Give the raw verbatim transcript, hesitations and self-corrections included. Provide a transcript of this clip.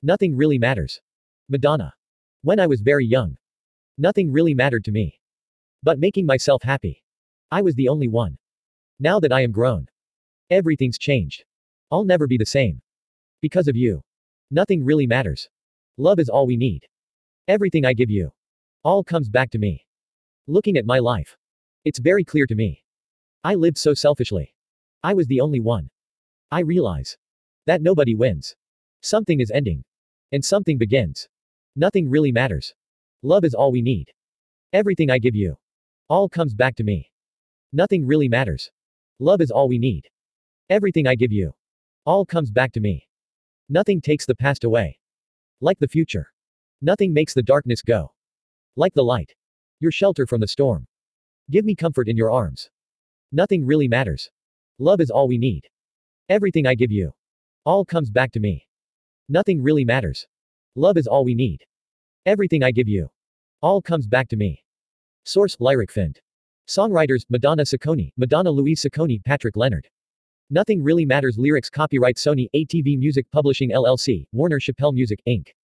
Nothing really matters. Madonna. When I was very young, nothing really mattered to me. But making myself happy. I was the only one. Now that I am grown, everything's changed. I'll never be the same. Because of you. Nothing really matters. Love is all we need. Everything I give you. All comes back to me. Looking at my life. It's very clear to me. I lived so selfishly. I was the only one. I realize that nobody wins. Something is ending. And something begins. Nothing really matters. Love is all we need. Everything I give you. All comes back to me. Nothing really matters. Love is all we need. Everything I give you. All comes back to me. Nothing takes the past away. Like the future. Nothing makes the darkness go. Like the light. Your shelter from the storm. Give me comfort in your arms. Nothing really matters. Love is all we need. Everything I give you. All comes back to me. Nothing really matters. Love is all we need. Everything I give you. All comes back to me. Source: Lyric Find. Songwriters: Madonna Sacconi, Madonna Louise Sacconi, Patrick Leonard. Nothing Really Matters. Lyrics copyright Sony A T V Music Publishing L L C, Warner Chappell Music, Incorporated